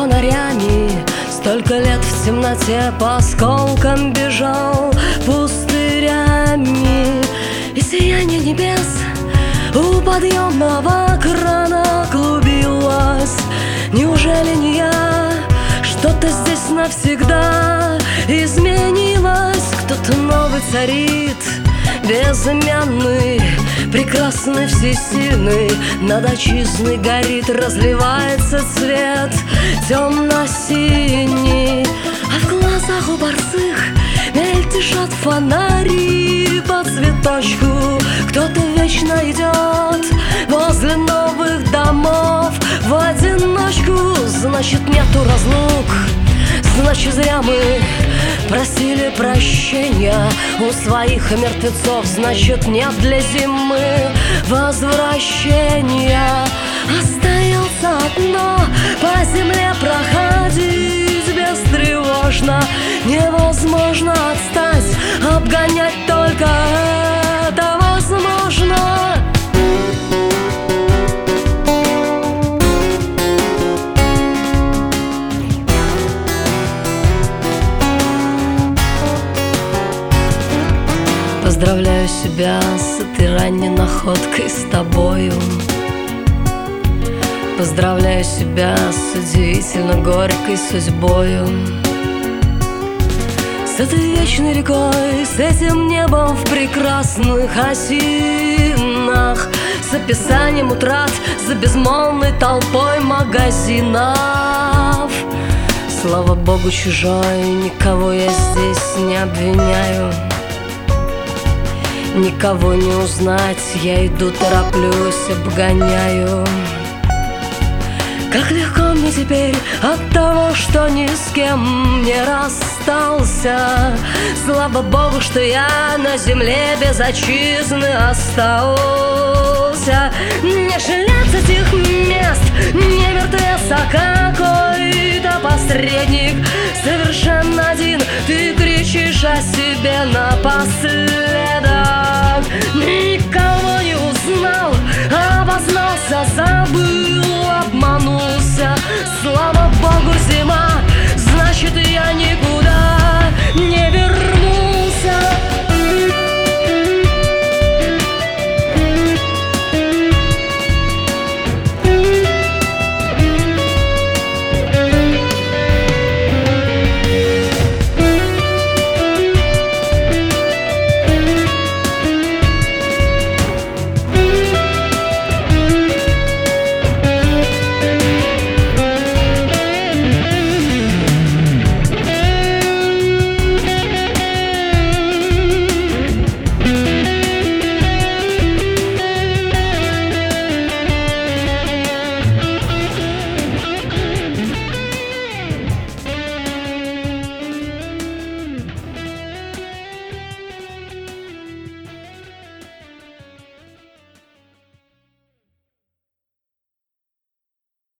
фонарями. Столько лет в темноте по осколкам бежал пустырями. И сияние небес у подъемного крана клубилось. Неужели не я? Что-то здесь навсегда изменилось. Кто-то новый царит, безымянный, прекрасный, всесильный. Над отчизной горит, разливается цвет темно-синий. А в глазах у борзых мельтешат фонари по цветочку. Кто-то вечно идет возле новых домов в одиночку. Значит, нету разлук, значит, зря мы просили прощения у своих мертвецов. Значит, нет для зимы возвращения. Остается одно — по земле проходить бестревожно. Невозможно отстать, обгонять только это возможно. Поздравляю себя с этой ранней находкой с тобою. Поздравляю себя с удивительно горькой судьбою. С этой вечной рекой, с этим небом в прекрасных осинах, с описанием утрат, за безмолвной толпой магазинов. Слава Богу, чужой, никого я здесь не обвиняю. Никого не узнать, я иду, тороплюсь, обгоняю. Как легко мне теперь от того, что ни с кем не расстался. Слава Богу, что я на земле без отчизны остался. Не жалеть этих мест, не мертвец, а какой-то посредник. Совершенно один ты кричишь о себе напоследок.